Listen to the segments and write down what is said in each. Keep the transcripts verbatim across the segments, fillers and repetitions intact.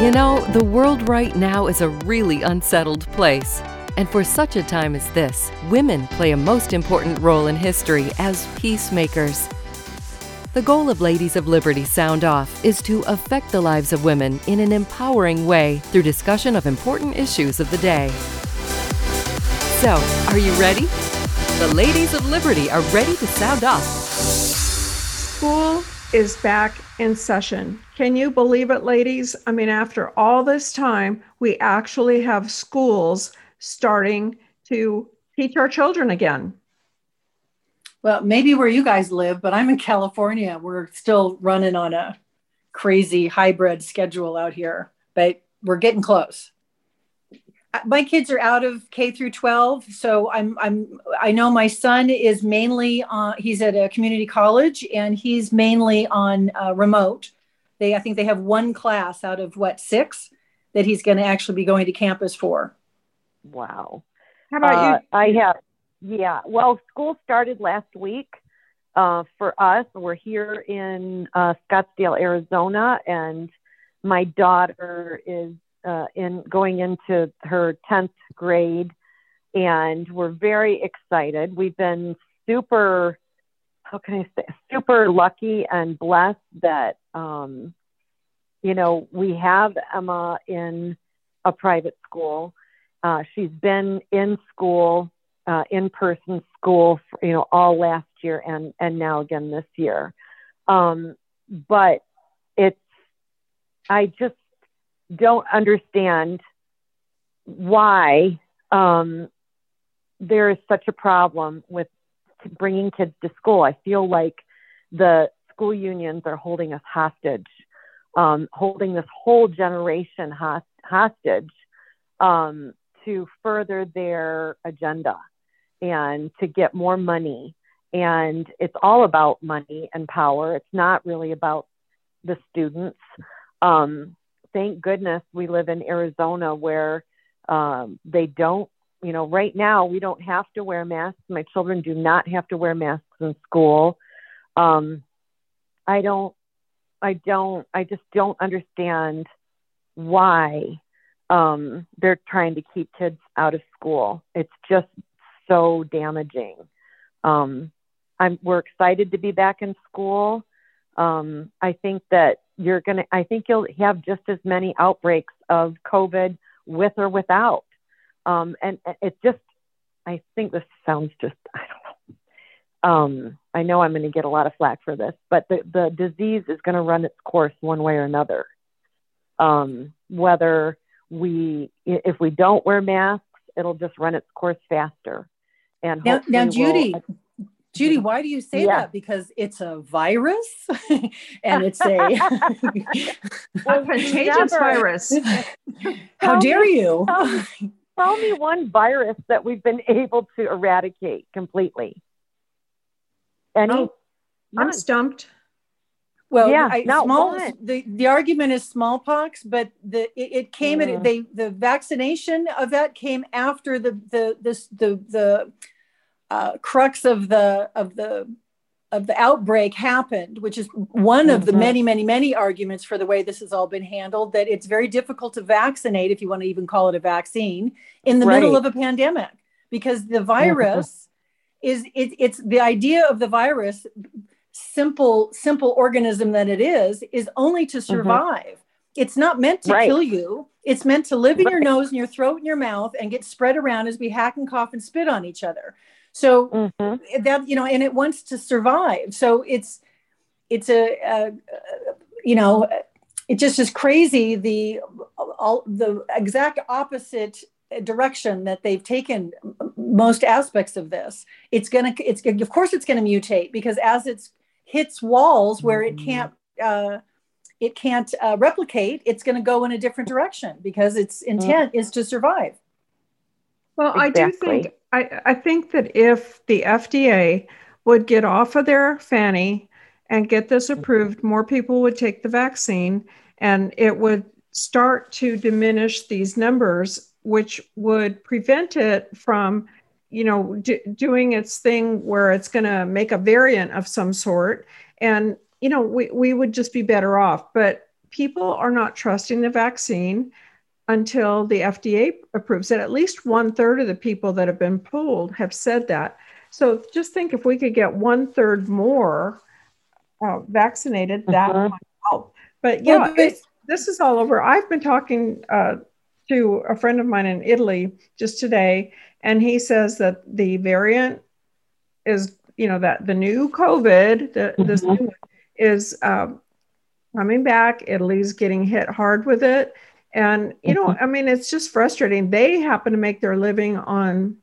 You know, the world right now is a really unsettled place. And for such a time as this, women play a most important role in history as peacemakers. The goal of Ladies of Liberty Sound Off is to affect the lives of women in an empowering way through discussion of important issues of the day. So, are you ready? The Ladies of Liberty are ready to sound off. School is back in session. Can you believe it, ladies? I mean, after all this time, we actually have schools starting to teach our children again. Well, maybe where you guys live, but I'm in California. We're still running on a crazy hybrid schedule out here, but we're getting close. My kids are out of K through twelve, so I'm I'm I know my son is mainly on. He's at a community college, and he's mainly on uh, remote. They I think they have one class out of what six that he's going to actually be going to campus for. Wow. How about uh, you? I have, yeah. Well, school started last week uh, for us. We're here in uh, Scottsdale, Arizona, and my daughter is uh, in going into her tenth grade, and we're very excited. We've been super, how can I say, super lucky and blessed that, um, you know, we have Emma in a private school. Uh, she's been in school, uh, in-person school, for, you know, all last year and, and now again this year. Um, but it's, I just don't understand why um, there is such a problem with bringing kids to school. I feel like the school unions are holding us hostage, um, holding this whole generation host- hostage. Um, to further their agenda and to get more money. And it's all about money and power. It's not really about the students. Um, thank goodness we live in Arizona where um, they don't, you know, right now we don't have to wear masks. My children do not have to wear masks in school. Um, I don't, I don't, I just don't understand why Um, they're trying to keep kids out of school. It's just so damaging. Um, I'm, we're excited to be back in school. Um, I think that you're going to, I think you'll have just as many outbreaks of COVID with or without. Um, and it just, I think this sounds just, I don't know. Um, I know I'm going to get a lot of flack for this, but the, the disease is going to run its course one way or another. Um, whether we, if we don't wear masks, it'll just run its course faster. And now, now Judy, we'll, Judy, why do you say yeah. that? Because it's a virus and it's a, a contagious never. virus. How Tell dare me, you? Tell me, tell me one virus that we've been able to eradicate completely. Any? Oh, I'm stumped. Well, yeah, I, no, small, the, the argument is smallpox, but the it, it came mm. at they the vaccination of that came after the the this the the uh, crux of the of the of the outbreak happened, which is one mm-hmm. of the many many many arguments for the way this has all been handled. That it's very difficult to vaccinate, if you want to even call it a vaccine, in the right. middle of a pandemic, because the virus mm-hmm. is it, it's the idea of the virus. simple simple organism that it is is only to survive. Mm-hmm. It's not meant to right. kill you. It's meant to live in right. your nose and your throat and your mouth and get spread around as we hack and cough and spit on each other. So mm-hmm. that, you know, and it wants to survive. So it's it's a, a, a you know, it just is crazy the all the exact opposite direction that they've taken most aspects of this. It's gonna it's of course it's going to mutate, because as it's hits walls where it can't uh, it can't uh, replicate, it's going to go in a different direction because its intent mm. is to survive. Well, exactly. I do think I, I think that if the F D A would get off of their fanny and get this approved, more people would take the vaccine, and it would start to diminish these numbers, which would prevent it from you know, do, doing its thing where it's going to make a variant of some sort. And, you know, we, we would just be better off. But people are not trusting the vaccine until the F D A approves it. At least one third of the people that have been polled have said that. So just think if we could get one third more uh, vaccinated, that uh-huh. might help. But yeah, well, but, this is all over. I've been talking uh, to a friend of mine in Italy just today, and he says that the variant is, you know, that the new COVID, the, mm-hmm. this new one is um, coming back. Italy's getting hit hard with it. And, you know, I mean, it's just frustrating. They happen to make their living on,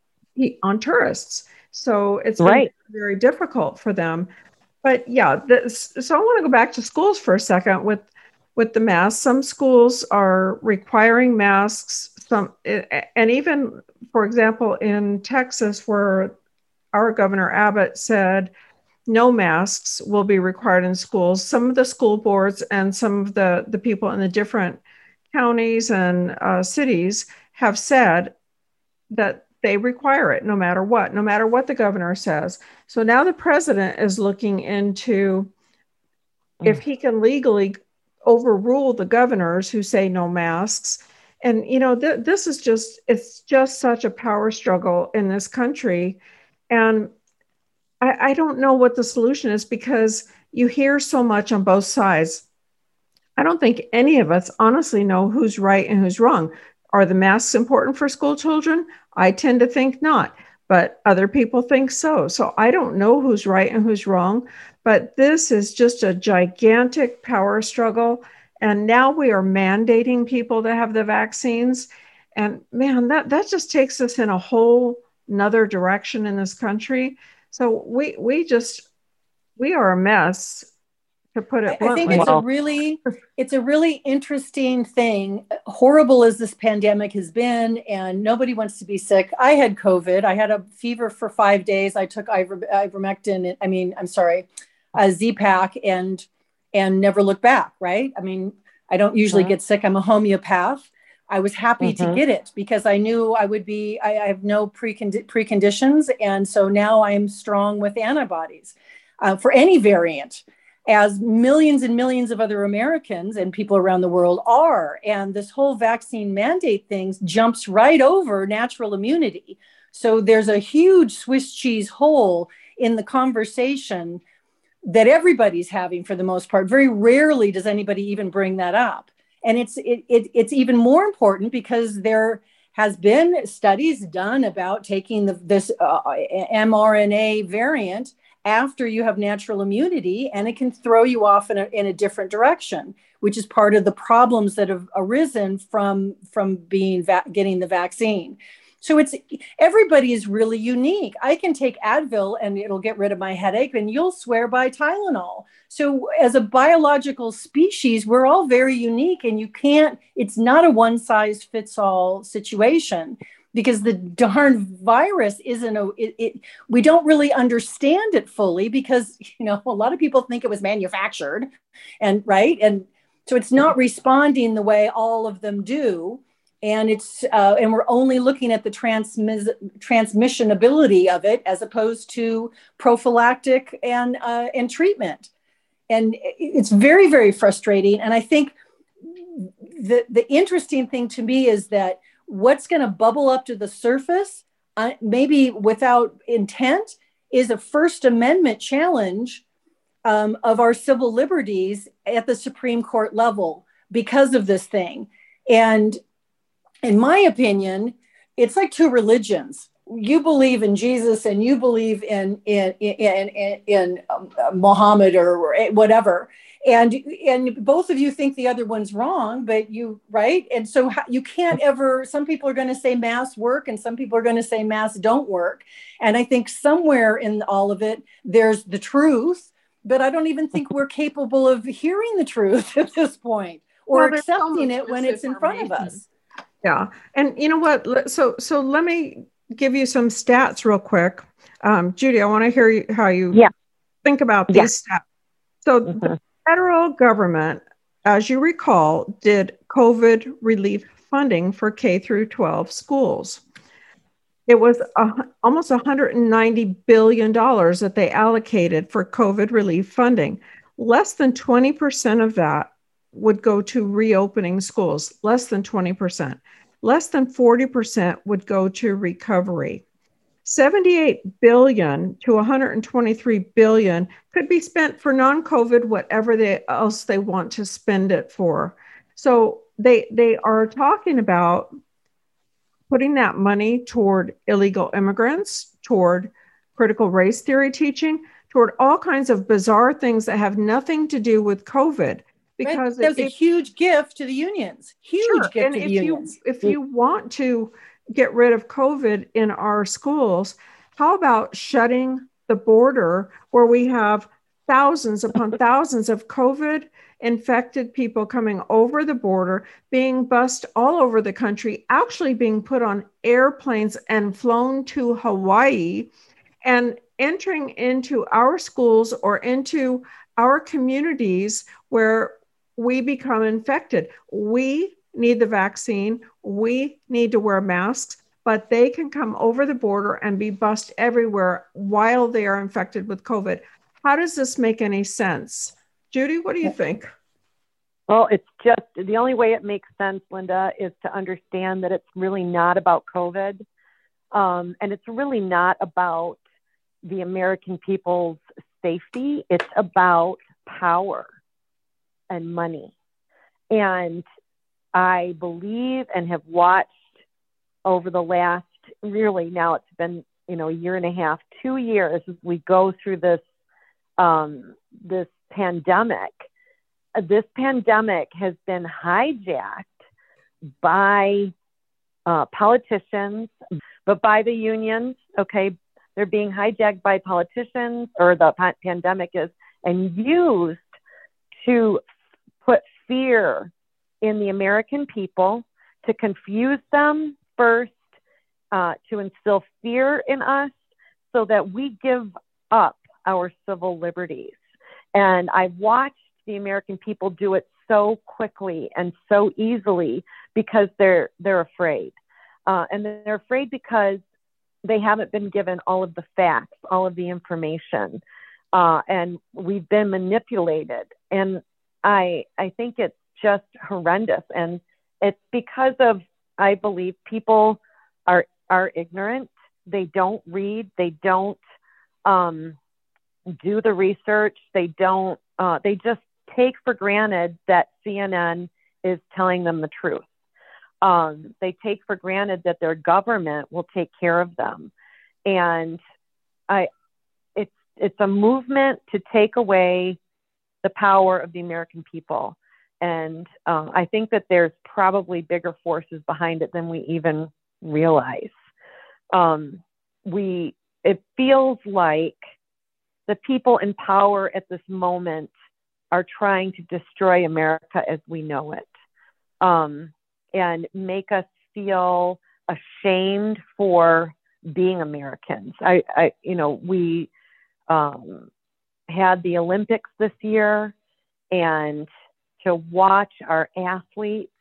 on tourists. So it's been right. very difficult for them. But yeah, this, so I want to go back to schools for a second with, with the masks. Some schools are requiring masks. Some, and even, for example, in Texas, where our Governor Abbott said no masks will be required in schools, some of the school boards and some of the, the people in the different counties and uh, cities have said that they require it no matter what, no matter what the governor says. So now the president is looking into mm. if he can legally overrule the governors who say no masks. And, you know, th- this is just, it's just such a power struggle in this country. And I, I don't know what the solution is, because you hear so much on both sides. I don't think any of us honestly know who's right and who's wrong. Are the masks important for school children? I tend to think not, but other people think so. So I don't know who's right and who's wrong, but this is just a gigantic power struggle. And now we are mandating people to have the vaccines. And man, that, that just takes us in a whole nother direction in this country. So we, we just, we are a mess, to put it bluntly. I think it's a really, it's a really interesting thing. Horrible as this pandemic has been, and nobody wants to be sick. I had COVID. I had a fever for five days. I took iver, ivermectin. I mean, I'm sorry, a Z-Pak, and and never looked back. Right? I mean, I don't usually mm-hmm. get sick. I'm a homeopath. I was happy mm-hmm. to get it because I knew I would be. I, I have no precondi- preconditions, and so now I am strong with antibodies uh, for any variant, as millions and millions of other Americans and people around the world are. And this whole vaccine mandate thing jumps right over natural immunity. So there's a huge Swiss cheese hole in the conversation that everybody's having for the most part. Very rarely does anybody even bring that up. And it's it, it it's even more important because there has been studies done about taking the, this uh, mRNA variant after you have natural immunity, and it can throw you off in a, in a different direction, which is part of the problems that have arisen from, from being va- getting the vaccine. So it's, everybody is really unique. I can take Advil and it'll get rid of my headache, and you'll swear by Tylenol. So as a biological species, we're all very unique, and you can't, it's not a one size fits all situation. Because the darn virus isn't a, it, it, we don't really understand it fully because, you know, a lot of people think it was manufactured, and right. And so it's not responding the way all of them do. And it's, uh, and we're only looking at the transmis- transmissionability of it as opposed to prophylactic and, uh, and treatment. And it's very, very frustrating. And I think the, the interesting thing to me is that what's going to bubble up to the surface, uh, maybe without intent, is a First Amendment challenge um, of our civil liberties at the Supreme Court level because of this thing. And in my opinion, it's like two religions. You believe in Jesus and you believe in in in in, in um, Muhammad or whatever. And and both of you think the other one's wrong, but you, right? And so you can't ever, some people are going to say masks work and some people are going to say masks don't work. And I think somewhere in all of it, there's the truth, but I don't even think we're capable of hearing the truth at this point or well, accepting so it when it's in front of us. Yeah. And you know what? So, so let me give you some stats real quick. Um, Judy, I want to hear you, how you yeah. think about these yeah. stats. So mm-hmm. the federal government, as you recall, did COVID relief funding for K through twelve schools. It was a, almost one hundred ninety billion dollars that they allocated for COVID relief funding. Less than twenty percent of that would go to reopening schools, less than twenty percent. Less than forty percent would go to recovery. seventy-eight billion to one hundred twenty-three billion could be spent for non-COVID, whatever they, else they want to spend it for. So they, they are talking about putting that money toward illegal immigrants, toward critical race theory teaching, toward all kinds of bizarre things that have nothing to do with COVID. Because right. That was if, a huge gift to the unions. Huge sure. gift and to the if unions. You, if you want to get rid of COVID in our schools, how about shutting the border where we have thousands upon thousands of COVID infected people coming over the border, being bussed all over the country, actually being put on airplanes and flown to Hawaii, and entering into our schools or into our communities where we become infected. We need the vaccine. We need to wear masks, but they can come over the border and be bussed everywhere while they are infected with COVID. How does this make any sense? Judy, what do you think? Well, it's just the only way it makes sense, Linda, is to understand that it's really not about COVID. Um, and it's really not about the American people's safety. It's about power and money. And I believe and have watched over the last, really now it's been, you know, a year and a half, two years as we go through this, um, this pandemic. This pandemic has been hijacked by uh, politicians, but by the unions. Okay, they're being hijacked by politicians, or the pa- pandemic is, and used to put fear in the American people, to confuse them first, uh, to instill fear in us so that we give up our civil liberties. And I've watched the American people do it so quickly and so easily because they're they're afraid. Uh, and they're afraid because they haven't been given all of the facts, all of the information. Uh, and we've been manipulated. And I I think it's just horrendous. And it's because of, I believe, people are are ignorant. They don't read. They don't um, do the research. They don't, uh, they just take for granted that C N N is telling them the truth. Um, they take for granted that their government will take care of them. And I, it's, it's a movement to take away the power of the American people. And uh, I think that there's probably bigger forces behind it than we even realize. Um, we, it feels like the people in power at this moment are trying to destroy America as we know it, um, and make us feel ashamed for being Americans. I, I you know, we um, had the Olympics this year, and to watch our athletes,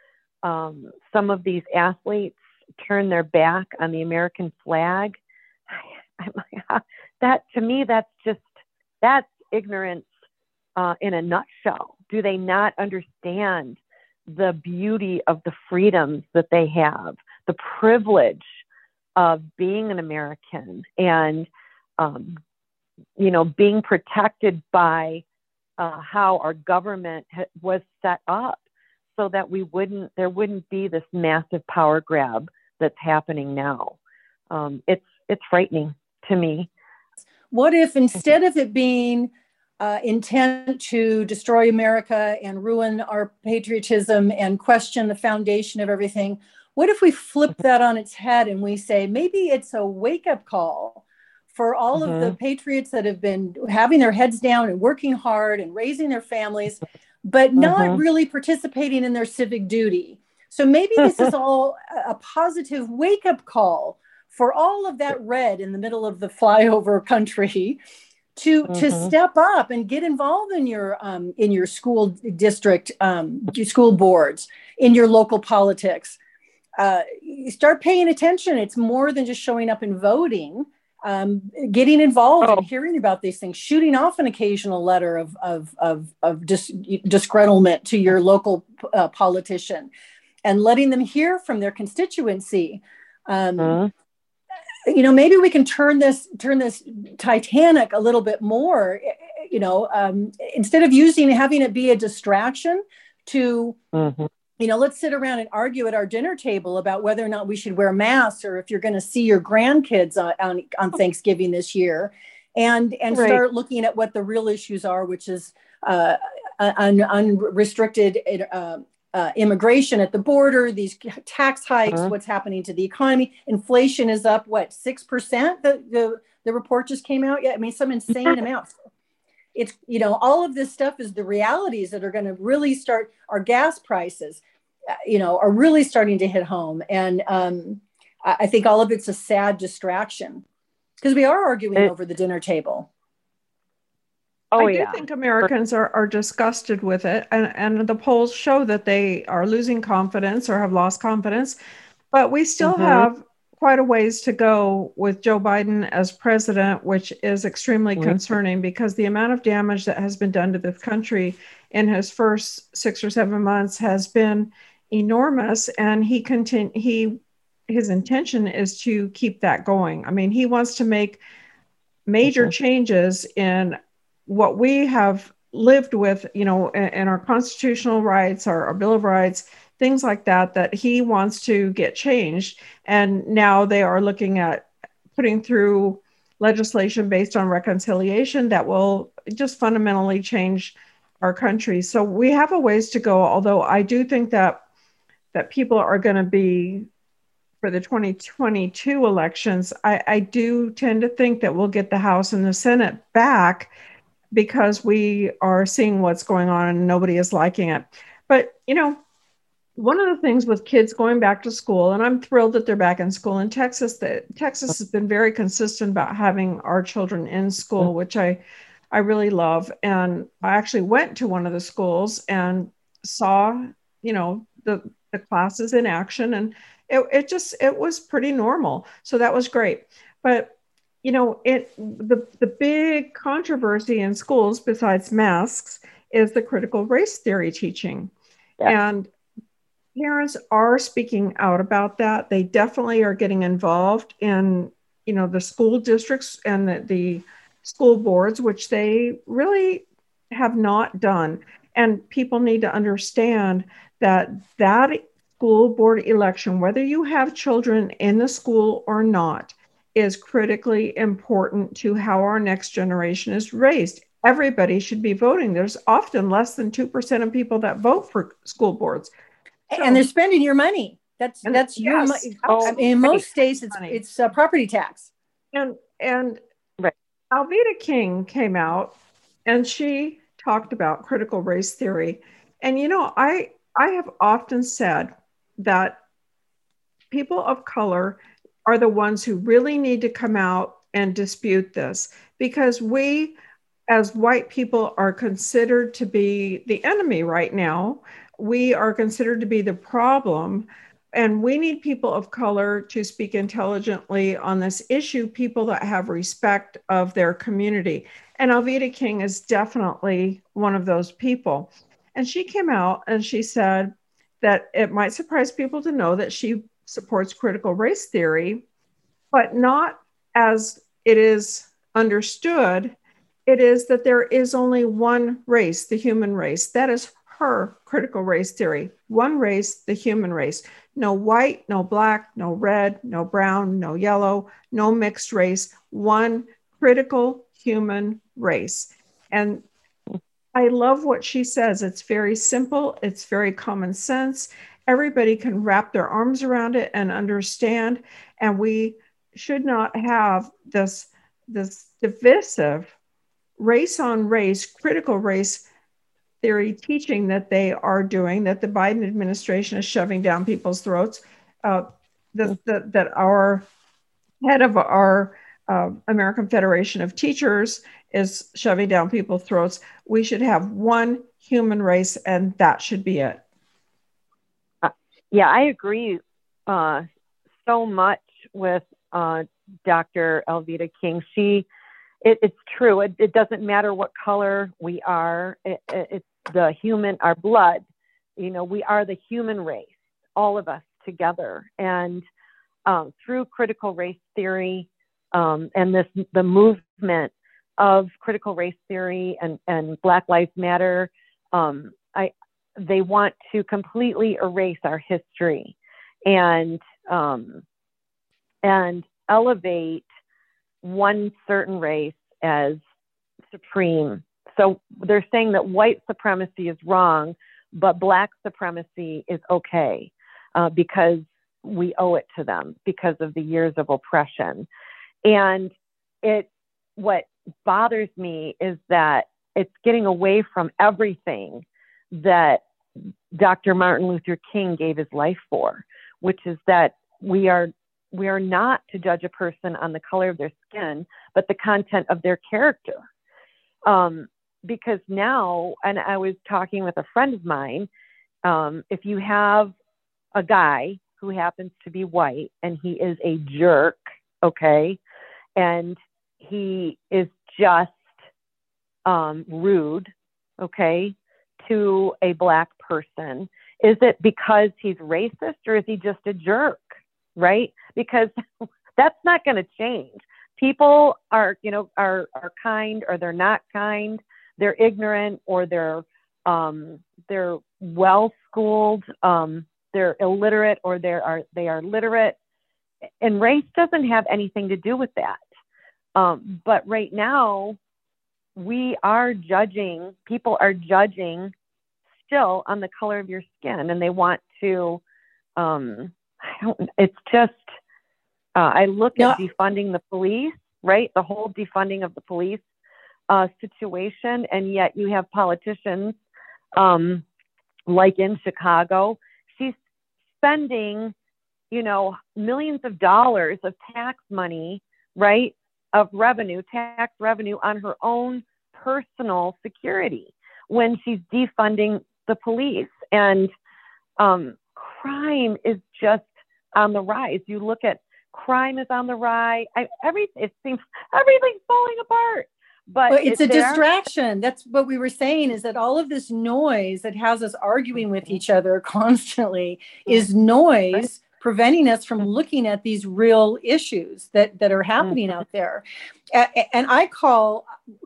um, some of these athletes turn their back on the American flag. I'm like, that to me, that's just, that's ignorance uh, in a nutshell. Do they not understand the beauty of the freedoms that they have, the privilege of being an American, and, um, you know, being protected by uh, how our government ha- was set up so that we wouldn't, there wouldn't be this massive power grab that's happening now. Um, it's, it's frightening to me. What if instead of it being uh, intent to destroy America and ruin our patriotism and question the foundation of everything, what if we flip that on its head and we say, maybe it's a wake-up call for all mm-hmm. of the patriots that have been having their heads down and working hard and raising their families, but not mm-hmm. really participating in their civic duty. So maybe this is all a positive wake-up call for all of that red in the middle of the flyover country to, mm-hmm. to step up and get involved in your um, in your school district, um, your school boards, in your local politics. Uh, you start paying attention. It's more than just showing up and voting. um, getting involved Oh. and hearing about these things, shooting off an occasional letter of, of, of, of dis- disgruntlement to your local uh, politician and letting them hear from their constituency. Um, uh-huh. You know, maybe we can turn this, turn this Titanic a little bit more, you know, um, instead of using, having it be a distraction to, Uh-huh. you know, let's sit around and argue at our dinner table about whether or not we should wear masks or if you're going to see your grandkids on, on, on Thanksgiving this year, and and Right. start looking at what the real issues are, which is uh, un, unrestricted uh, uh, immigration at the border, these tax hikes, Uh-huh. what's happening to the economy. Inflation is up, what, six percent? The, the, the report just came out. Yeah, I mean, some insane amount. It's, you know, all of this stuff is the realities that are going to really start. Our gas prices, you know, are really starting to hit home. And um, I think all of it's a sad distraction because we are arguing it, over the dinner table. Oh, I do yeah. think Americans are, are disgusted with it. And, and the polls show that they are losing confidence or have lost confidence. But we still Mm-hmm. have quite a ways to go with Joe Biden as president, which is extremely Mhm. concerning because the amount of damage that has been done to this country in his first six or seven months has been enormous. And he continue, he, his intention is to keep that going. I mean, he wants to make major Mhm. changes in what we have lived with, you know, in, in our constitutional rights, our, our Bill of Rights, things like that, that he wants to get changed. And now they are looking at putting through legislation based on reconciliation that will just fundamentally change our country. So we have a ways to go, although I do think that that people are going to be, for the twenty twenty-two elections, I, I do tend to think that we'll get the House and the Senate back because we are seeing what's going on and nobody is liking it. But, you know, one of the things with kids going back to school, and I'm thrilled that they're back in school in Texas, that Texas has been very consistent about having our children in school, which I, I really love. And I actually went to one of the schools and saw, you know, the, the classes in action, and it, it just, it was pretty normal. So that was great. But, you know, it, the, the big controversy in schools besides masks is the critical race theory teaching. Yeah. And parents are speaking out about that. They definitely are getting involved in, you know, the school districts and the, the school boards, which they really have not done. And people need to understand that that school board election, whether you have children in the school or not, is critically important to how our next generation is raised. Everybody should be voting. There's often less than two percent of people that vote for school boards. So, and they're spending your money. That's and that's yes, your money. Oh, I mean, in most states, it's money. it's uh, property tax. And and Right. Alveda King came out and she talked about critical race theory. And you know, I I have often said that people of color are the ones who really need to come out and dispute this, because we as white people are considered to be the enemy right now. We are considered to be the problem. And we need people of color to speak intelligently on this issue, people that have respect of their community. And Alveda King is definitely one of those people. And she came out and she said that it might surprise people to know that she supports critical race theory, but not as it is understood. It is that there is only one race, the human race. That is her critical race theory. One race, the human race. No white, no black, no red, no brown, no yellow, no mixed race. One critical human race. And I love what she says. It's very simple. It's very common sense. Everybody can wrap their arms around it and understand. And we should not have this, this divisive race on race, critical race theory teaching that they are doing, that the Biden administration is shoving down people's throats, uh, the, the, that our head of our uh, American Federation of Teachers is shoving down people's throats. We should have one human race, and that should be it. Uh, yeah, I agree uh, so much with uh, Doctor Alveda King. She, it, it's true. It, it doesn't matter what color we are. It, it, it's the human, our blood. You know, we are the human race, all of us together. And um, through critical race theory um, and this, the movement of critical race theory and, and Black Lives Matter, um, I, they want to completely erase our history and um, and elevate one certain race as supreme. So they're saying that white supremacy is wrong, but Black supremacy is okay uh, because we owe it to them because of the years of oppression. And it, what bothers me is that it's getting away from everything that Doctor Martin Luther King gave his life for, which is that we are we are not to judge a person on the color of their skin, but the content of their character. Um, because now, and I was talking with a friend of mine, um, if you have a guy who happens to be white and he is a jerk, okay, and he is just um, rude, okay, to a Black person, is it because he's racist or is he just a jerk, right? Because that's not going to change. People are, you know, are, are kind or they're not kind. They're ignorant or they're, um, they're well-schooled. Um, they're illiterate or they are, they are literate. And race doesn't have anything to do with that. Um, but right now, we are judging, people are judging still on the color of your skin, and they want to, um, I don't, it's just, uh, I look no. at defunding the police, right? The whole defunding of the police uh, situation, and yet you have politicians um, like in Chicago, she's spending, you know, millions of dollars of tax money, right? Of revenue, tax revenue on her own personal security when she's defunding the police. And um, crime is just on the rise. You look at crime is on the rise. I, every, it seems everything's falling apart. But well, it's it, a distraction. That's what we were saying, is that all of this noise that has us arguing with each other constantly is noise. Right. Preventing us from looking at these real issues that, that are happening mm-hmm. out there. And I call,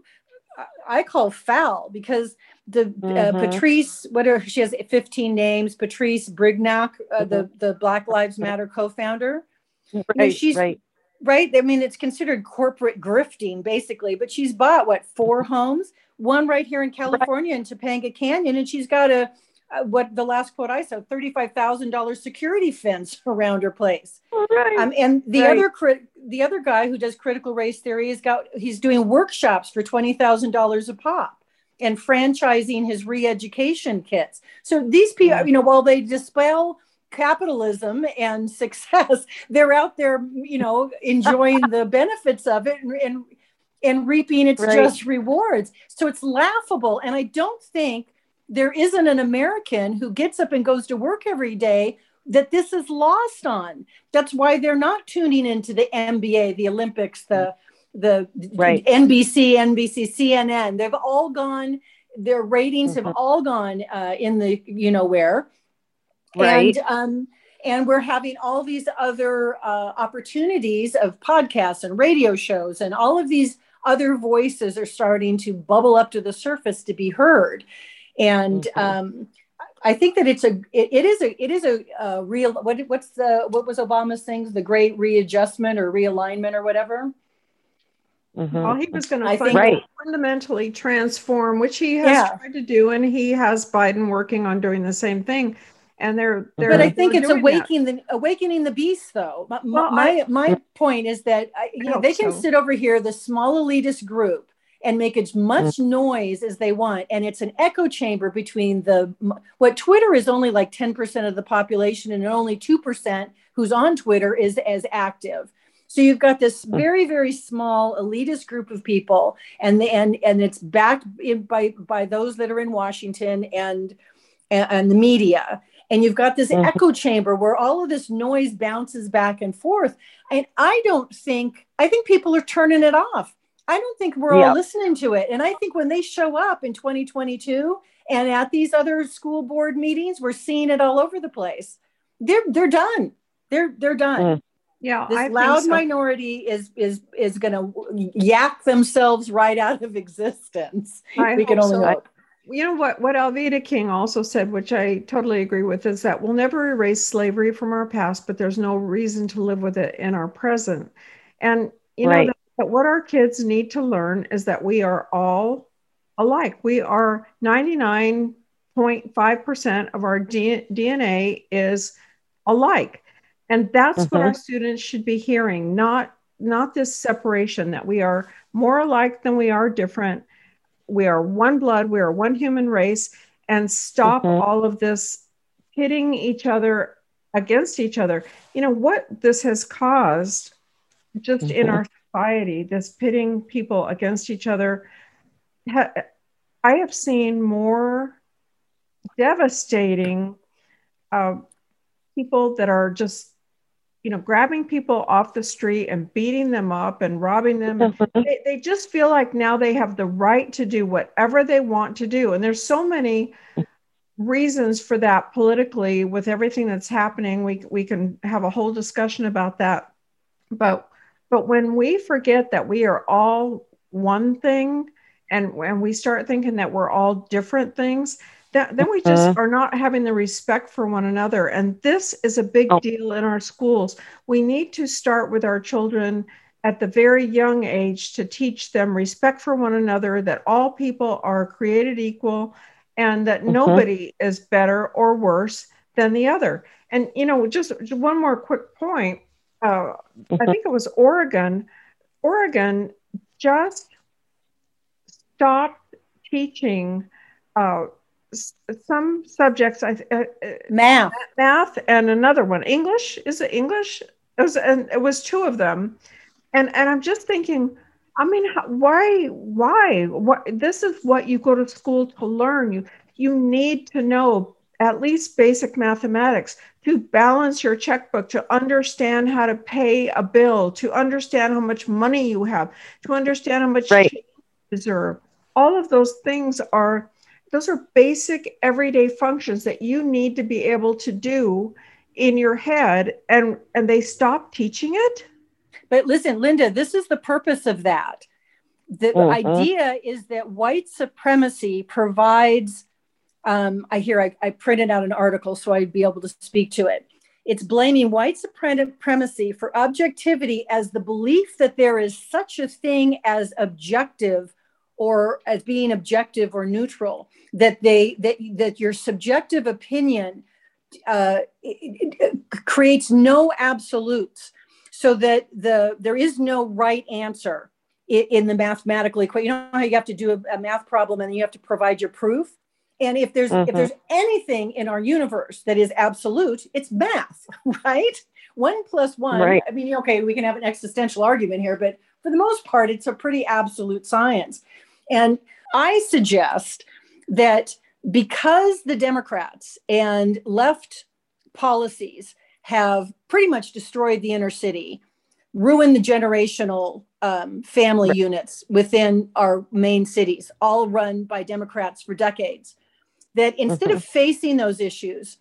I call foul because the mm-hmm. uh, Patrice, what are, she has fifteen names, Patrice Brignac, uh, mm-hmm. the, the Black Lives Matter co-founder. Right, you know, she's, right. right. I mean, it's considered corporate grifting basically, but she's bought what, four homes, one right here in California right. in Topanga Canyon. And she's got a, Uh, what the last quote I saw, thirty-five thousand dollars security fence around her place. Right. Um, and the right. other crit- the other guy who does critical race theory has got, he's doing workshops for twenty thousand dollars a pop and franchising his re-education kits. So these people, mm-hmm. you know, while they dispel capitalism and success, they're out there, you know, enjoying the benefits of it and, and, and reaping its right. just rewards. So it's laughable. And I don't think there isn't an American who gets up and goes to work every day that this is lost on. That's why they're not tuning into the N B A, the Olympics, the the right. N B C, N B C, C N N. They've all gone. Their ratings mm-hmm. have all gone uh, in the you know where, right. and um, and we're having all these other uh, opportunities of podcasts and radio shows, and all of these other voices are starting to bubble up to the surface to be heard. And mm-hmm. um, I think that it's a, it, it is a, it is a, a real, what, what's the, what was Obama's things, the great readjustment or realignment or whatever? Mm-hmm. Well, he was going to fund- right. fundamentally transform, which he has yeah. tried to do. And he has Biden working on doing the same thing. And they're, they're but I think it's awakening that. the, awakening the beast though. My, well, my, I, my point is that I, you know, they can so. sit over here, the small elitist group, and make as much noise as they want. And it's an echo chamber between the, what Twitter is only like ten percent of the population and only two percent who's on Twitter is as active. So you've got this very, very small elitist group of people, and the, and, and it's backed in by, by those that are in Washington and, and, and the media. And you've got this Mhm. echo chamber where all of this noise bounces back and forth. And I don't think, I think people are turning it off. I don't think we're all Yep. listening to it. And I think when they show up in twenty twenty-two and at these other school board meetings, we're seeing it all over the place. They're they're done. They're they're done. Mm. Yeah, This I think loud so. minority is is is going to yak themselves right out of existence. I We can hope only so. hope. You know what, what Alveda King also said, which I totally agree with, is that we'll never erase slavery from our past, but there's no reason to live with it in our present. And, you know, Right. that, that what our kids need to learn is that we are all alike. We are ninety-nine point five percent of our D- DNA is alike. And that's what Mhm. our students should be hearing, not, not this separation that we are more alike than we are different. We are one blood, we are one human race, and stop Mhm. all of this pitting each other against each other. You know, what this has caused just in Mhm. our society, this pitting people against each other, ha- I have seen more devastating uh, people that are just, you know, grabbing people off the street and beating them up and robbing them. And Mhm. they, they just feel like now they have the right to do whatever they want to do. And there's so many reasons for that politically with everything that's happening. We, we can have a whole discussion about that. But, but when we forget that we are all one thing, and when we start thinking that we're all different things, that, then we just Mhm. are not having the respect for one another. And this is a big Oh. deal in our schools. We need to start with our children at the very young age to teach them respect for one another, that all people are created equal, and that Mhm. nobody is better or worse than the other. And, you know, just, just one more quick point. Uh, I Mhm. think it was Oregon. Oregon just stopped teaching uh, s- some subjects, I th- uh, uh, Math. math, and another one, English. Is it English? It was, and it was two of them. And and I'm just thinking, I mean, how, why, why, what? This is what you go to school to learn. You you need to know at least basic mathematics to balance your checkbook, to understand how to pay a bill, to understand how much money you have, to understand how much Right. change you deserve. All of those things are, those are basic everyday functions that you need to be able to do in your head, and and they stop teaching it. But listen, Linda, this is the purpose of that. The Mhm. idea is that white supremacy provides, um, I hear I, I printed out an article so I'd be able to speak to it. It's blaming white supremacy for objectivity as the belief that there is such a thing as objective, or as being objective or neutral, that they that, that your subjective opinion uh, it, it creates no absolutes, so that the there is no right answer in, in the mathematical equation. You know how you have to do a, a math problem and you have to provide your proof. And if there's Mhm. if there's anything in our universe that is absolute, it's math, right? One plus one. Right. I mean, okay, we can have an existential argument here, but for the most part, it's a pretty absolute science. And I suggest that because the Democrats and left policies have pretty much destroyed the inner city, ruined the generational um, family Right. units within our main cities, all run by Democrats for decades, that instead Mhm. of facing those issues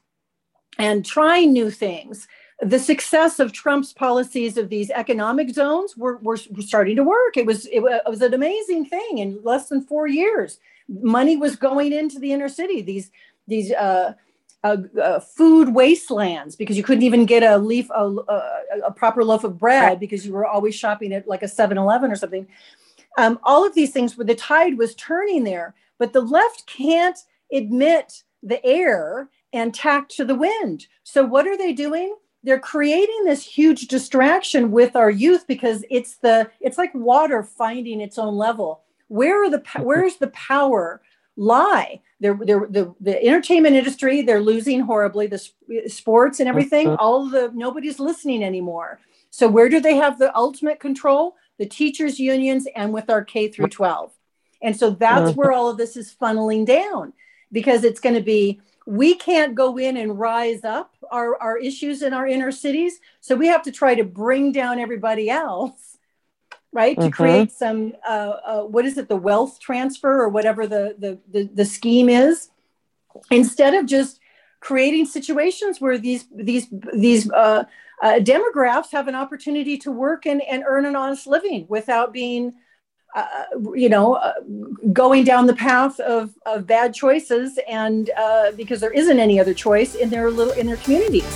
and trying new things, the success of Trump's policies of these economic zones were, were starting to work. It was, it was an amazing thing. In less than four years, money was going into the inner city, these, these uh, uh, uh, food wastelands, because you couldn't even get a leaf, a, a, a proper loaf of bread Right. because you were always shopping at like a seven eleven or something. Um, all of these things where the tide was turning there, but the left can't admit the air and tack to the wind. So what are they doing? They're creating this huge distraction with our youth, because it's the it's like water finding its own level. Where are the where's the power lie? They're, they're, the the entertainment industry, they're losing horribly. The sp- sports and everything, Mhm. all the nobody's listening anymore. So where do they have the ultimate control? The teachers unions and with our K through twelve. And so that's Mhm. where all of this is funneling down, because it's going to be we can't go in and rise up our, our issues in our inner cities. So we have to try to bring down everybody else, right? Mm-hmm. To create some, uh, uh, what is it, the wealth transfer or whatever the, the, the, the scheme is, instead of just creating situations where these, these, these uh, uh, demographs have an opportunity to work and, and earn an honest living without being Uh, you know, uh, going down the path of, of bad choices, and uh, because there isn't any other choice in their little in their communities.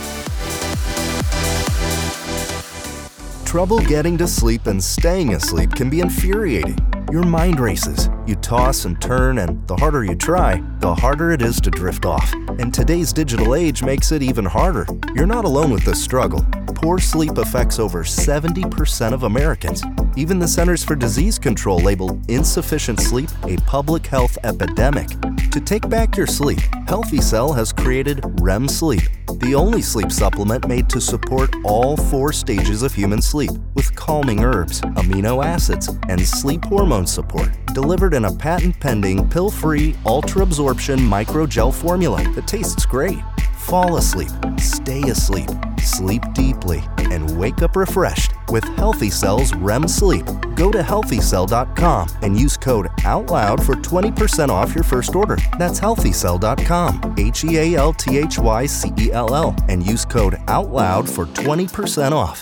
Trouble getting to sleep and staying asleep can be infuriating. Your mind races. You toss and turn, and the harder you try, the harder it is to drift off. And today's digital age makes it even harder. You're not alone with this struggle. Poor sleep affects over seventy percent of Americans. Even the Centers for Disease Control labeled insufficient sleep a public health epidemic. To take back your sleep, Healthy Cell has created R E M Sleep, the only sleep supplement made to support all four stages of human sleep with calming herbs, amino acids, and sleep hormone support, delivered in a patent-pending, pill-free, ultra-absorption microgel formula that tastes great. Fall asleep, stay asleep, sleep deeply, and wake up refreshed with Healthy Cell's R E M Sleep. Go to healthy cell dot com and use code OUTLOUD for twenty percent off your first order. That's healthy cell dot com, H E A L T H Y C E L L, and use code OUTLOUD for twenty percent off.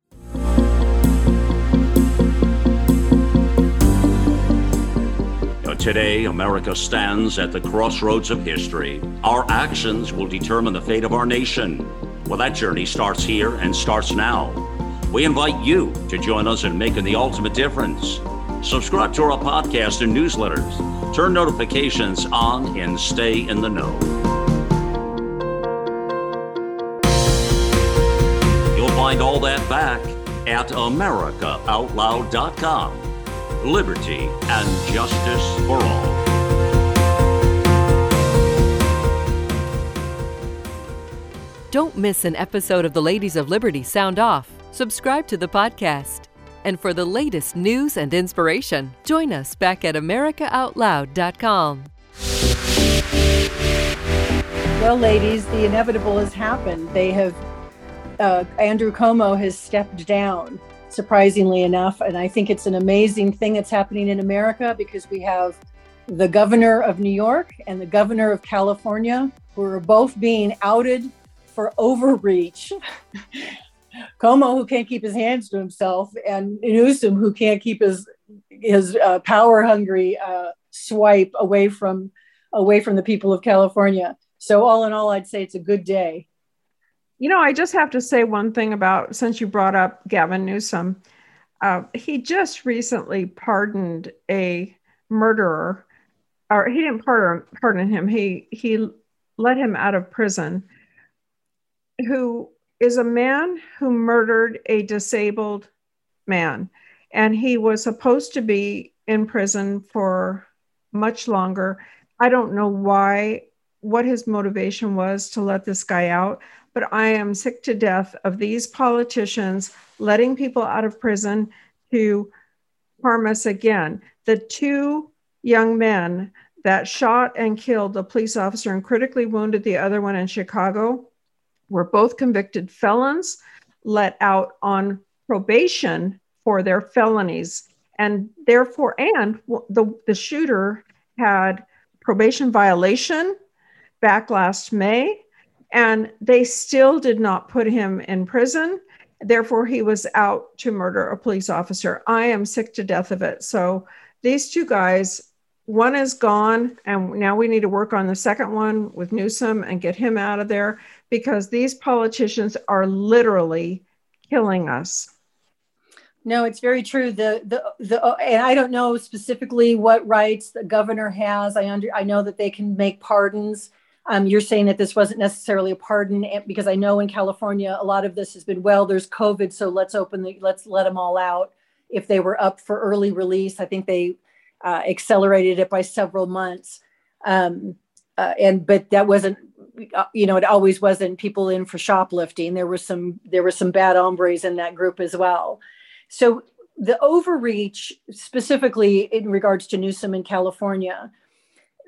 Today, America stands at the crossroads of history. Our actions will determine the fate of our nation. Well, that journey starts here and starts now. We invite you to join us in making the ultimate difference. Subscribe to our podcast and newsletters. Turn notifications on and stay in the know. You'll find all that back at america out loud dot com. Liberty and justice for all. Don't miss an episode of the Ladies of Liberty Sound Off. Subscribe to the podcast. And for the latest news and inspiration, join us back at america out loud dot com. Well, ladies, the inevitable has happened. They have, uh, Andrew Cuomo has stepped down, surprisingly enough. And I think it's an amazing thing that's happening in America, because we have the governor of New York and the governor of California, who are both being outed for overreach. Cuomo, who can't keep his hands to himself, and Newsom, who can't keep his his uh, power-hungry uh, swipe away from away from the people of California. So all in all, I'd say it's a good day. You know, I just have to say one thing about, since you brought up Gavin Newsom, uh, he just recently pardoned a murderer, or he didn't pardon, pardon him. He, he let him out of prison, who is a man who murdered a disabled man. And he was supposed to be in prison for much longer. I don't know why, what his motivation was to let this guy out, but I am sick to death of these politicians letting people out of prison to harm us again. The two young men that shot and killed the police officer and critically wounded the other one in Chicago were both convicted felons, let out on probation for their felonies. And therefore, and the, the shooter had probation violation back last May, and they still did not put him in prison. Therefore, he was out to murder a police officer. I am sick to death of it. So these two guys, one is gone, and now we need to work on the second one with Newsom and get him out of there, because these politicians are literally killing us. No, it's very true. The the the and I don't know specifically what rights the governor has. I under I know that they can make pardons. Um, you're saying that this wasn't necessarily a pardon, because I know in California a lot of this has been, well, there's COVID, so let's open the let's let them all out. If they were up for early release, I think they uh, accelerated it by several months. Um, uh, and but that wasn't, you know, it always wasn't people in for shoplifting. There were some there were some bad hombres in that group as well. So the overreach, specifically in regards to Newsom in California,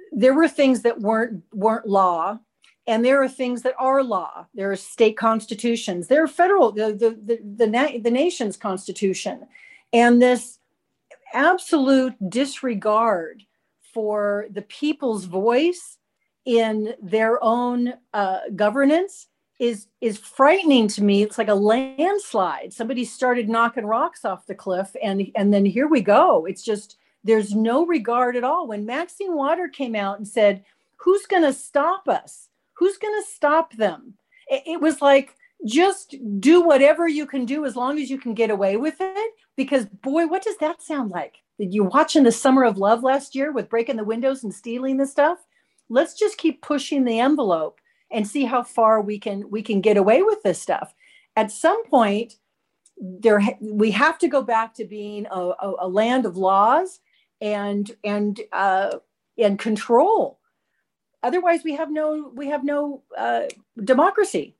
there were things that weren't weren't law, and there are things that are law. There are state constitutions. There are federal, the the the the, na- the nation's constitution, and this absolute disregard for the people's voice in their own uh, governance is is frightening to me. It's like a landslide. Somebody started knocking rocks off the cliff, and and then here we go. It's just, there's no regard at all. When Maxine Waters came out and said, who's going to stop us? Who's going to stop them? It, it was like, just do whatever you can do as long as you can get away with it. Because boy, what does that sound like? Did you watching the Summer of Love last year with breaking the windows and stealing the stuff? Let's just keep pushing the envelope and see how far we can we can get away with this stuff. At some point, there we have to go back to being a, a, a land of laws and and uh, and control. Otherwise, we have no we have no uh, democracy.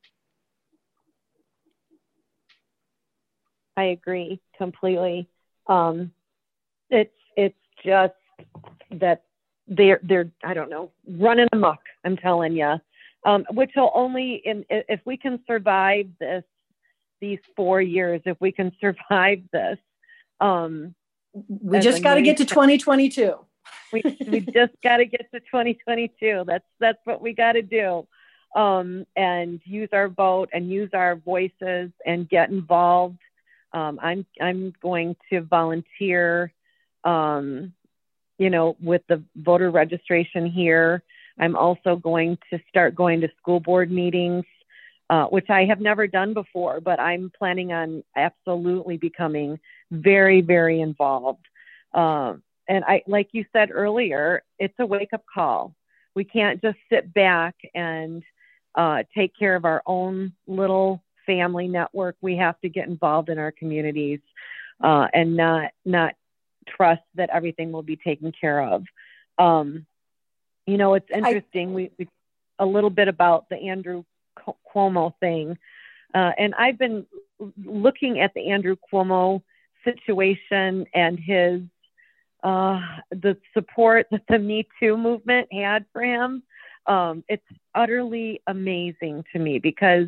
I agree completely. Um, it's it's just that they're they're I don't know, running amok. I'm telling you, um, which will only in, if we can survive this these four years, if we can survive this, um, we just got to get to twenty twenty-two. we we just got to get to twenty twenty-two. That's that's what we got to do, um, and use our vote and use our voices and get involved. Um, I'm I'm going to volunteer, um, you know, with the voter registration here. I'm also going to start going to school board meetings, uh, which I have never done before, but I'm planning on absolutely becoming very, very involved. Um, and I, like you said earlier, it's a wake-up call. We can't just sit back and uh, take care of our own little family network. We have to get involved in our communities uh, and not not trust that everything will be taken care of. Um, you know, it's interesting. I, we, we a little bit about the Andrew Cuomo thing, uh, and I've been looking at the Andrew Cuomo situation and his uh, the support that the Me Too movement had for him. Um, it's utterly amazing to me because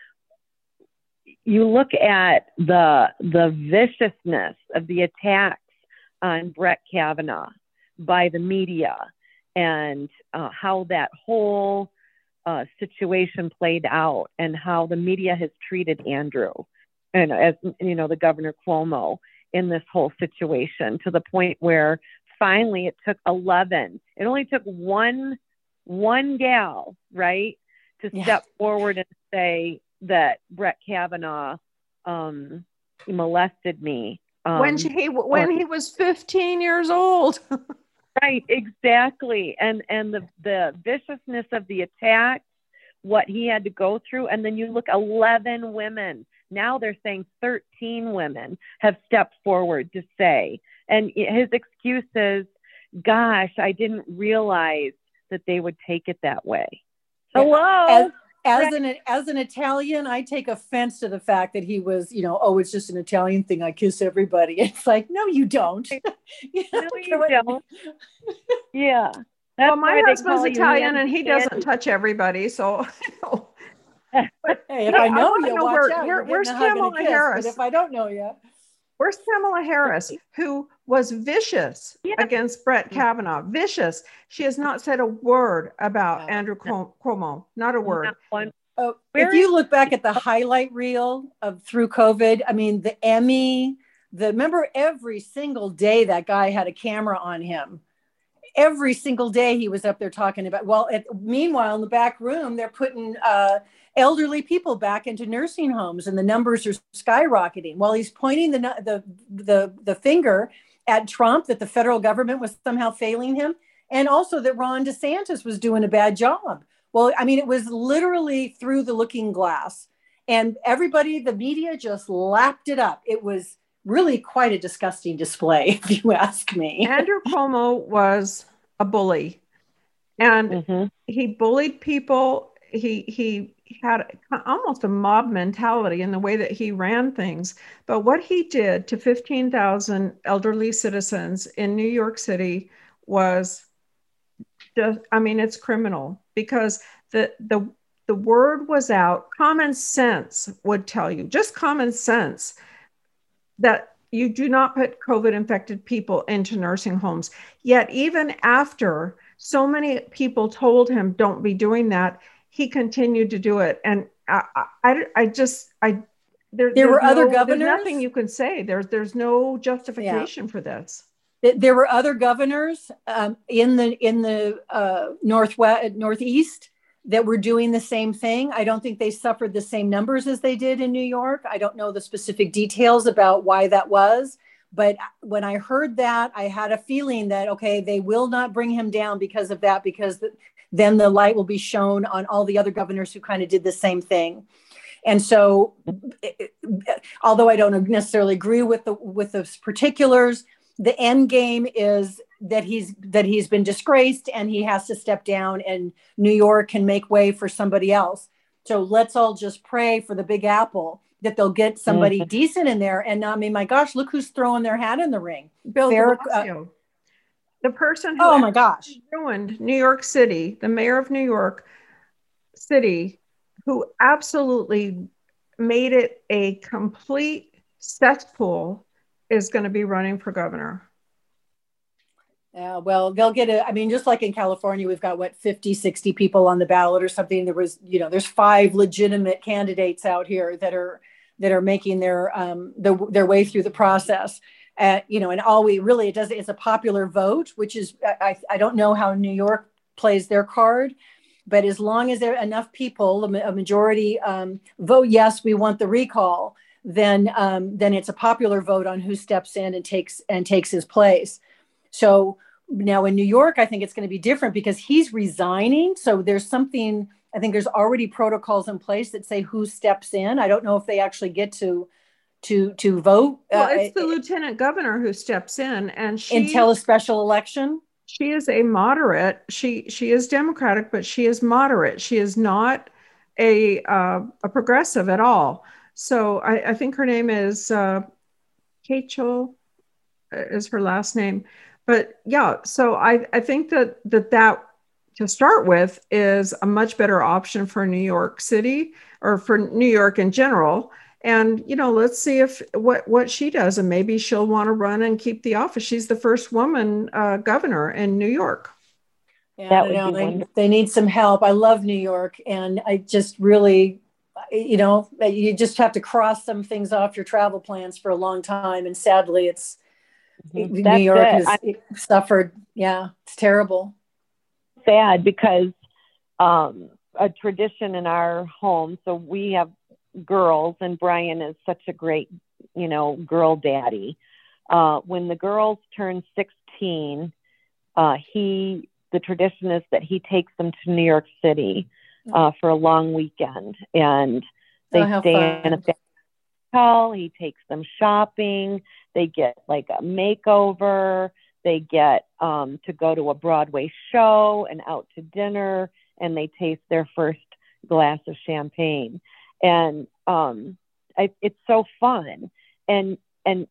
you look at the the viciousness of the attacks on Brett Kavanaugh by the media and uh, how that whole uh, situation played out and how the media has treated Andrew and as you know the Governor Cuomo in this whole situation to the point where finally it took eleven. It only took one one gal, right, to yeah. step forward and say that Brett Kavanaugh um, molested me. Um, when he when or, he was fifteen years old. Right, exactly. And and the, the viciousness of the attacks, what he had to go through. And then you look, eleven women. Now they're saying thirteen women have stepped forward to say. And his excuse is, gosh, I didn't realize that they would take it that way. Hello? As, As right. an as an Italian, I take offense to the fact that he was, you know, oh, it's just an Italian thing. I kiss everybody. It's like, no, you don't. you no, you don't. Yeah. That's well, my husband's Italian, and he doesn't touch everybody. So, hey, if I know you, know watch where, out. Where, where's Kamala kiss, Harris? If I don't know you, where's Kamala Harris, who was vicious yeah. against Brett Kavanaugh? Vicious. She has not said a word about no. Andrew Cuomo. Not a word. Not one. Oh, if you look back at the highlight reel of through COVID, I mean, the Emmy, the remember every single day that guy had a camera on him. Every single day he was up there talking about, well, at, meanwhile, in the back room, they're putting uh, elderly people back into nursing homes and the numbers are skyrocketing. While he's pointing the, the, the, the finger at Trump that the federal government was somehow failing him, and also that Ron DeSantis was doing a bad job. Well, I mean, it was literally through the looking glass, and everybody, the media just lapped it up. It was really quite a disgusting display, if you ask me. Andrew Cuomo was a bully, and mm-hmm. he bullied people. He he had almost a mob mentality in the way that he ran things. But what he did to fifteen thousand elderly citizens in New York City was just, I mean, it's criminal because the, the, the word was out. Common sense would tell you, just common sense, that you do not put COVID infected people into nursing homes. Yet even after so many people told him, don't be doing that, he continued to do it. And I, I, I just, I, there, there were no, other governors. There's nothing you can say. There's, there's no justification yeah. for this. There were other governors um, in the in the uh, northwest, northeast that were doing the same thing. I don't think they suffered the same numbers as they did in New York. I don't know the specific details about why that was. But when I heard that, I had a feeling that, okay, they will not bring him down because of that, because the, then the light will be shown on all the other governors who kind of did the same thing. And so, it, although I don't necessarily agree with the with the particulars, the end game is that he's that he's been disgraced and he has to step down, and New York can make way for somebody else. So let's all just pray for the Big Apple that they'll get somebody mm-hmm. decent in there. And I mean, my gosh, look who's throwing their hat in the ring. Bill de Blasio, uh, the person who oh my gosh ruined New York City, the mayor of New York City, who absolutely made it a complete cesspool, is going to be running for governor. Yeah, well, they'll get it. I mean, just like in California, we've got what, fifty, sixty people on the ballot or something. There was, you know, there's five legitimate candidates out here that are that are making their um their, their way through the process. Uh, you know, and all we really, it does, it's a popular vote, which is, I, I don't know how New York plays their card, but as long as there are enough people, a majority um, vote, yes, we want the recall, then um, then it's a popular vote on who steps in and takes and takes his place. So now in New York, I think it's going to be different because he's resigning. So there's something, I think there's already protocols in place that say who steps in. I don't know if they actually get to to to vote. Well, it's the uh, lieutenant governor who steps in, and she until a special election. She is a moderate. She she is Democratic, but she is moderate. She is not a uh, a progressive at all. So I, I think her name is uh, Kachel, is her last name. But yeah, so I, I think that, that that to start with is a much better option for New York City or for New York in general. And, you know, let's see if what, what she does, and maybe she'll want to run and keep the office. She's the first woman uh, governor in New York. Yeah, that would know, be they, they need some help. I love New York, and I just really, you know, you just have to cross some things off your travel plans for a long time. And sadly, it's mm-hmm. New York it. has I, suffered. Yeah, it's terrible. Sad because um, a tradition in our home. So we have girls, and Brian is such a great, you know, girl daddy. Uh, when the girls turn sixteen, uh, he, the tradition is that he takes them to New York City uh, for a long weekend, and they oh, stay fun. in a hotel. He takes them shopping. They get like a makeover. They get um, to go to a Broadway show and out to dinner, and they taste their first glass of champagne. And um, I, it's so fun. And and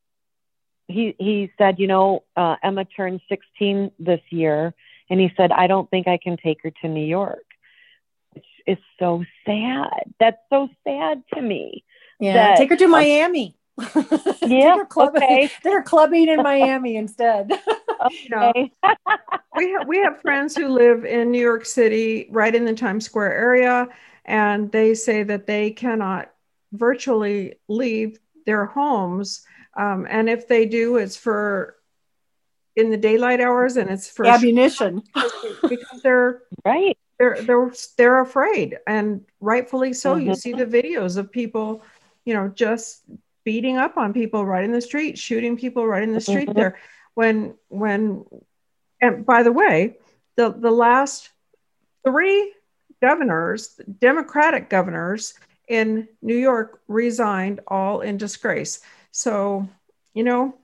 he he said, you know, uh, Emma turned sixteen this year, and he said, I don't think I can take her to New York. Which is so sad. That's so sad to me. Yeah, that, take her to uh, Miami. Yeah, her clubbing. Okay. They're clubbing in Miami instead. Okay. we have we have friends who live in New York City, right in the Times Square area, and they say that they cannot virtually leave their homes, um, and if they do, it's for in the daylight hours, and it's for ammunition because they're right. They're they're they're afraid, and rightfully so. Mm-hmm. You see the videos of people, you know, just beating up on people right in the street, shooting people right in the street mm-hmm. there. When, when, and by the way, the, the last three governors, Democratic governors in New York resigned all in disgrace. So, you know,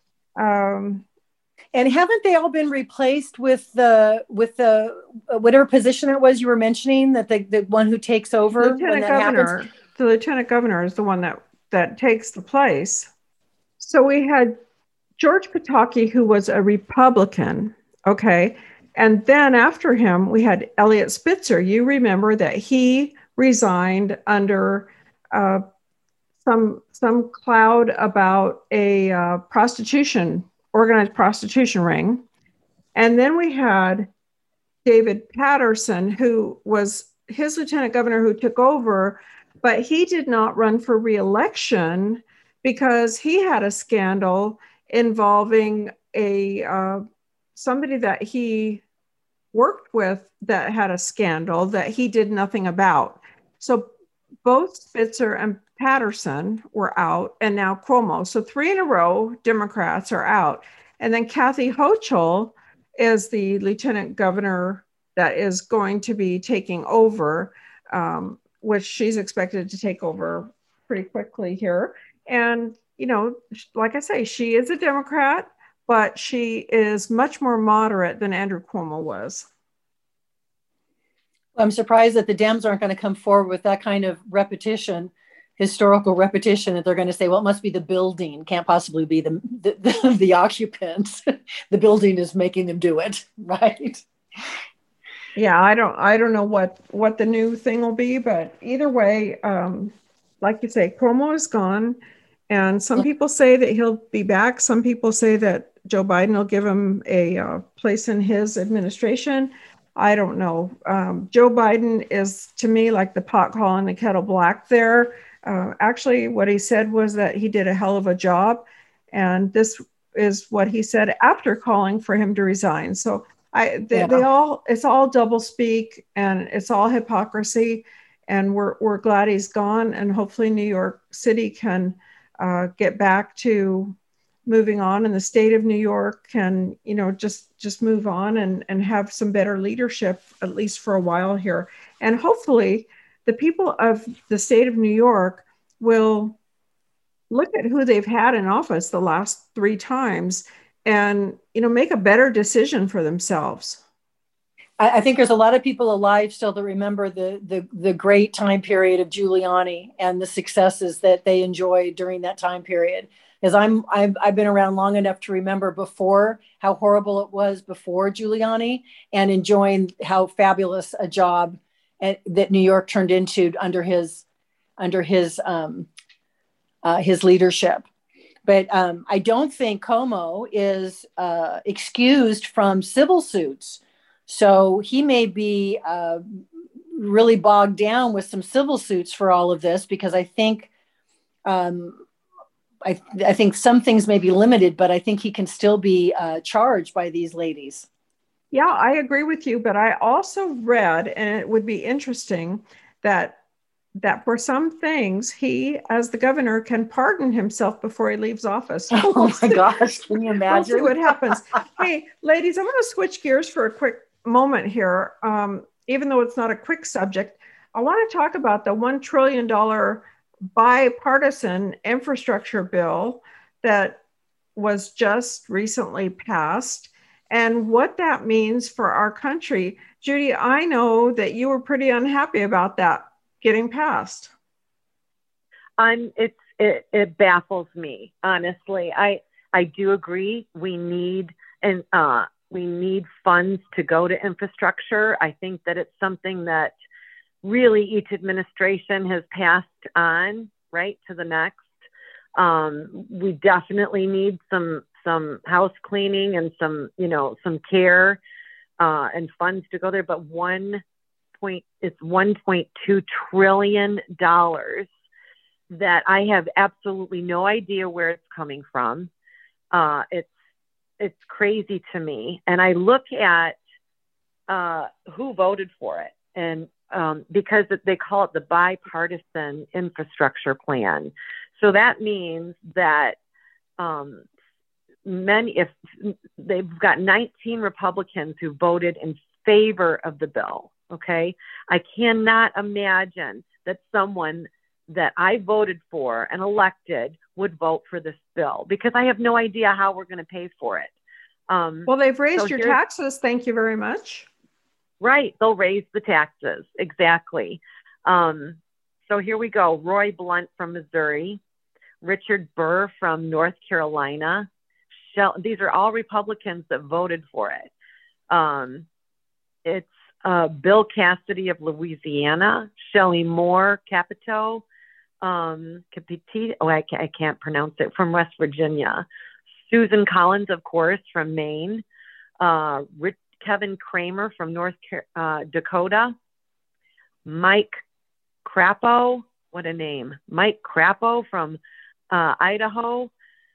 um, and haven't they all been replaced with the, with the, whatever position it was you were mentioning, that the, the one who takes over Lieutenant when that Governor, happens? The Lieutenant Governor is the one that that takes the place. So we had George Pataki, who was a Republican, okay, And then after him, we had Eliot Spitzer. You remember that he resigned under uh, some some cloud about a uh, prostitution, organized prostitution ring. And then we had David Paterson, who was his lieutenant governor who took over, but he did not run for re-election because he had a scandal involving a uh, somebody that he worked with that had a scandal that he did nothing about. So both Spitzer and Paterson were out, and now Cuomo. So three in a row, Democrats are out. And then Kathy Hochul is the lieutenant governor that is going to be taking over, um, which she's expected to take over pretty quickly here. And, you know, like I say, she is a Democrat, but she is much more moderate than Andrew Cuomo was. I'm surprised that the Dems aren't going to come forward with that kind of repetition, historical repetition, that they're going to say, well, it must be the building, can't possibly be the, the, the, the occupants. The building is making them do it, right? Yeah, I don't I don't know what, what the new thing will be, but either way, um, like you say, Cuomo is gone. And some people say that he'll be back. Some people say that Joe Biden will give him a uh, place in his administration. I don't know. Um, Joe Biden is, to me, like the pot calling the kettle black there. Uh, actually, what he said was that he did a hell of a job. And this is what he said after calling for him to resign. So I, they, yeah. they all, it's all double speak and it's all hypocrisy. And we're, we're glad he's gone. And hopefully New York City can uh, get back to moving on, and the state of New York can, you know, just, just move on and, and have some better leadership, at least for a while here. And hopefully the people of the state of New York will look at who they've had in office the last three times and, you know, make a better decision for themselves. I, I think there's a lot of people alive still that remember the, the, the great time period of Giuliani and the successes that they enjoyed during that time period. Because I'm I've, I've been around long enough to remember before how horrible it was before Giuliani, and enjoying how fabulous a job at, that New York turned into under his under his um, uh, his leadership. But um, I don't think Cuomo is uh, excused from civil suits, so he may be uh, really bogged down with some civil suits for all of this, because I think. Um, I, I think some things may be limited, but I think he can still be uh, charged by these ladies. Yeah, I agree with you. But I also read, and it would be interesting, that that for some things, he, as the governor, can pardon himself before he leaves office. Oh my gosh, can you imagine? We'll see what happens. Hey, ladies, I'm going to switch gears for a quick moment here. Um, even though it's not a quick subject, I want to talk about the one trillion dollars bipartisan infrastructure bill that was just recently passed and what that means for our country. Judy, I know that you were pretty unhappy about that getting passed. I'm, it's, it, it baffles me, honestly. I, I do agree. We need, and uh, we need funds to go to infrastructure. I think that it's something that really each administration has passed on, right, to the next. Um, we definitely need some some house cleaning and some, you know, some care uh, and funds to go there. But one point, it's one point two trillion dollars that I have absolutely no idea where it's coming from. Uh, it's it's crazy to me. And I look at uh, who voted for it, and Um, because they call it the bipartisan infrastructure plan. So that means that um, many, if they've got nineteen Republicans who voted in favor of the bill, okay? I cannot imagine that someone that I voted for and elected would vote for this bill, because I have no idea how we're going to pay for it. Um, well, they've raised so your taxes. Thank you very much. Right. They'll raise the taxes. Exactly. Um, so here we go. Roy Blunt from Missouri, Richard Burr from North Carolina. Shell, these are all Republicans that voted for it. Um, it's uh, Bill Cassidy of Louisiana, Shelley Moore, Capito, um, Capiti, oh, I can't, I can't pronounce it, from West Virginia. Susan Collins, of course, from Maine. Uh, Rich, Kevin Kramer from North uh, Dakota. Mike Crapo, what a name. Mike Crapo from uh, Idaho.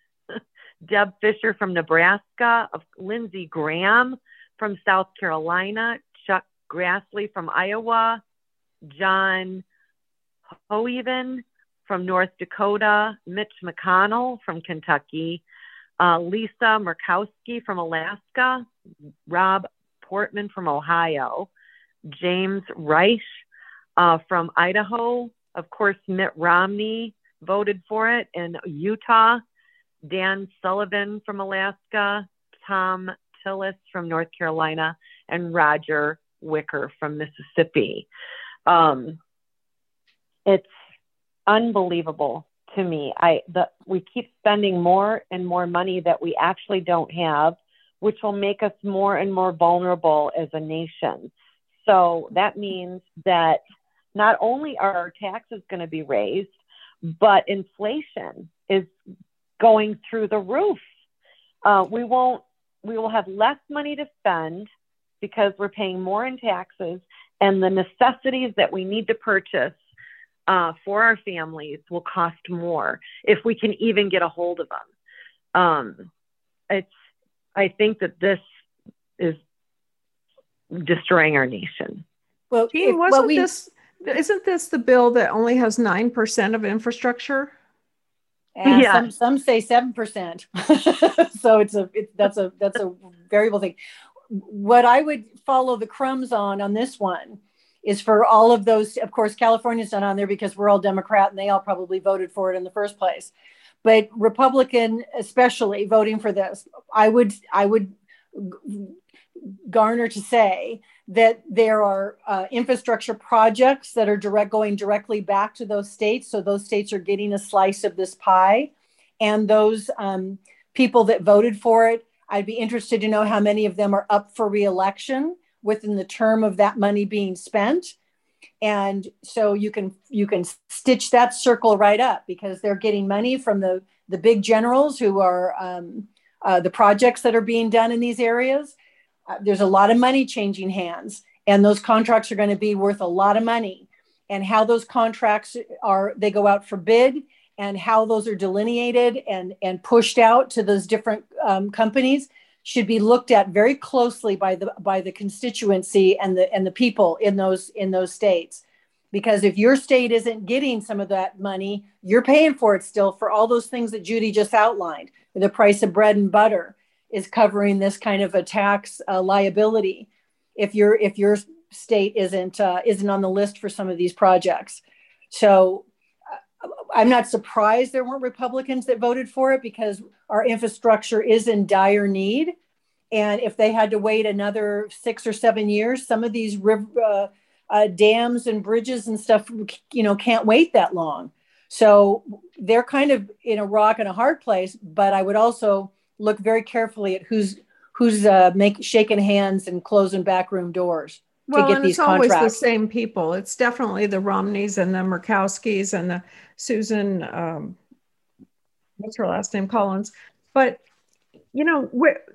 Deb Fisher from Nebraska. Lindsey Graham from South Carolina. Chuck Grassley from Iowa. John Hoeven from North Dakota. Mitch McConnell from Kentucky. Uh, Lisa Murkowski from Alaska. Rob Portman from Ohio. James Reich uh, from Idaho. Of course, Mitt Romney voted for it in Utah. Dan Sullivan from Alaska. Tom Tillis from North Carolina. And Roger Wicker from Mississippi. Um, it's unbelievable to me. I the we keep spending more and more money that we actually don't have, which will make us more and more vulnerable as a nation. So that means that not only are our taxes going to be raised, but inflation is going through the roof. Uh, we won't. We will have less money to spend because we're paying more in taxes, and the necessities that we need to purchase uh, for our families will cost more if we can even get a hold of them. Um, it's. I think that this is destroying our nation. Well, Jean, wasn't well, we, this? Isn't this the bill that only has nine percent of infrastructure? And yeah. some some say seven percent. So it's a it, that's a that's a variable thing. What I would follow the crumbs on on this one is for all of those. Of course, California's not on there because we're all Democrat and they all probably voted for it in the first place. But Republican, especially voting for this, I would I would garner to say that there are uh, infrastructure projects that are direct going directly back to those states. So those states are getting a slice of this pie. And those um, people that voted for it, I'd be interested to know how many of them are up for re-election within the term of that money being spent. And so you can you can stitch that circle right up because they're getting money from the, the big generals who are um, uh, the projects that are being done in these areas. Uh, there's a lot of money changing hands, and those contracts are going to be worth a lot of money. And how those contracts are, they go out for bid, and how those are delineated and, and pushed out to those different um, companies should be looked at very closely by the by the constituency and the and the people in those in those states. Because if your state isn't getting some of that money, you're paying for it still for all those things that Judy just outlined. The price of bread and butter is covering this kind of a tax uh, liability if your if your state isn't uh, isn't on the list for some of these projects. So uh, I'm not surprised there weren't Republicans that voted for it because our infrastructure is in dire need. And if they had to wait another six or seven years, some of these river, uh, uh, dams and bridges and stuff, you know, can't wait that long. So they're kind of in a rock and a hard place. But I would also look very carefully at who's who's uh, make, shaking hands and closing backroom doors to well, get and these it's always contracts. The same people. It's definitely the Romneys and the Murkowskis and the Susan, um, what's her last name, Collins. But, you know,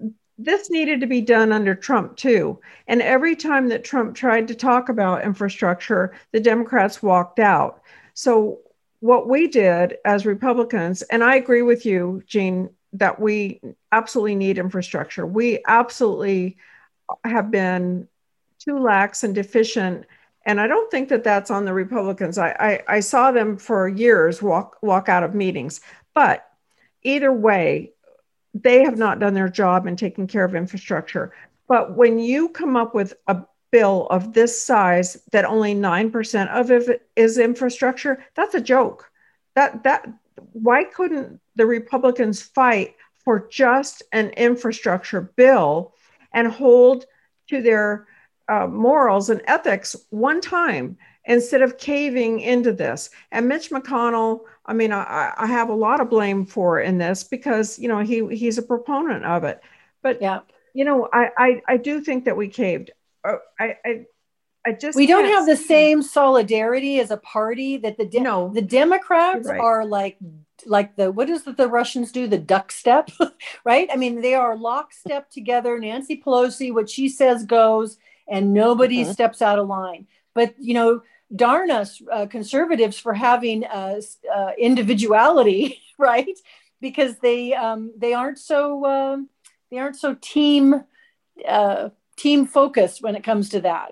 this needed to be done under Trump too. And every time that Trump tried to talk about infrastructure, the Democrats walked out. So what we did as Republicans, and I agree with you, Jean, that we absolutely need infrastructure. We absolutely have been too lax and deficient. And I don't think that that's on the Republicans. I, I, I saw them for years walk, walk out of meetings. But either way, they have not done their job in taking care of infrastructure. But when you come up with a bill of this size that only nine percent of it is infrastructure, that's a joke. That that why couldn't the Republicans fight for just an infrastructure bill and hold to their uh, morals and ethics one time instead of caving into this? And Mitch McConnell, I mean, I, I have a lot of blame for in this because, you know, he he's a proponent of it. But yeah. you know, I, I, I do think that we caved. I, I, I just we don't have the same solidarity as a party that the de- no, the Democrats right. are like like the what is it the Russians do, the duck step, right? I mean, they are lockstep together. Nancy Pelosi, what she says goes, and nobody mm-hmm. steps out of line. But you know, darn us uh, conservatives for having uh, uh, individuality, right? Because they um, they aren't so um, they aren't so team uh, team focused when it comes to that.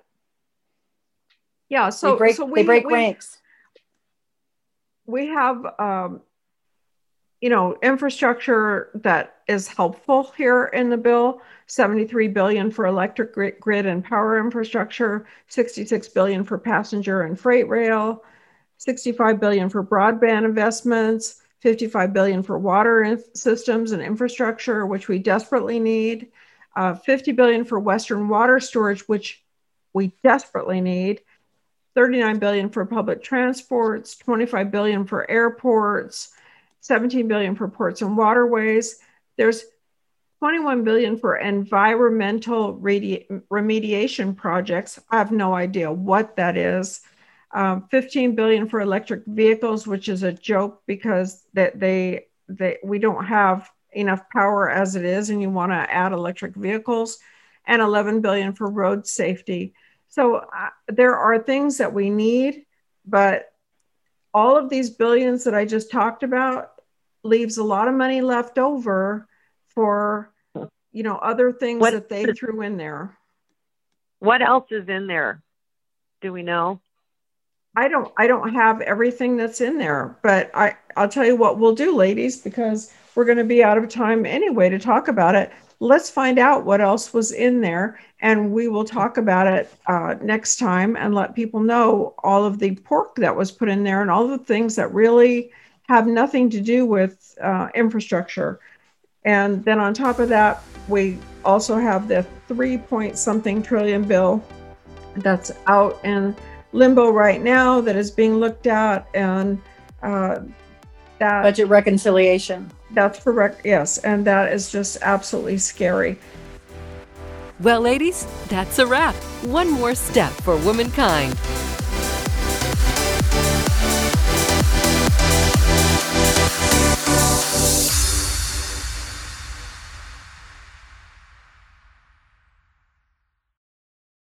Yeah, so they break, so we, they break we, ranks. We have, um, you know, infrastructure that is helpful here in the bill. seventy-three billion dollars for electric grid, grid and power infrastructure, sixty-six billion dollars for passenger and freight rail, sixty-five billion dollars for broadband investments, fifty-five billion dollars for water inf- systems and infrastructure, which we desperately need, uh, fifty billion dollars for Western water storage, which we desperately need, thirty-nine billion dollars for public transports, twenty-five billion dollars for airports, seventeen billion dollars for ports and waterways. There's twenty-one billion dollars for environmental radi- remediation projects. I have no idea what that is. Um, fifteen billion dollars for electric vehicles, which is a joke because that they, they we don't have enough power as it is, and you want to add electric vehicles, and eleven billion dollars for road safety. So uh, there are things that we need, but all of these billions that I just talked about leaves a lot of money left over for, you know, other things what, that they threw in there. What else is in there? Do we know? I don't, I don't have everything that's in there, but I, I'll tell you what we'll do, ladies, because we're going to be out of time anyway to talk about it. Let's find out what else was in there, and we will talk about it uh, next time and let people know all of the pork that was put in there and all the things that really have nothing to do with uh, infrastructure. And then on top of that, we also have the three point something trillion bill that's out in limbo right now that is being looked at, and uh, that budget reconciliation. That's correct, yes, and that is just absolutely scary. Well, ladies, that's a wrap. One more step for womankind.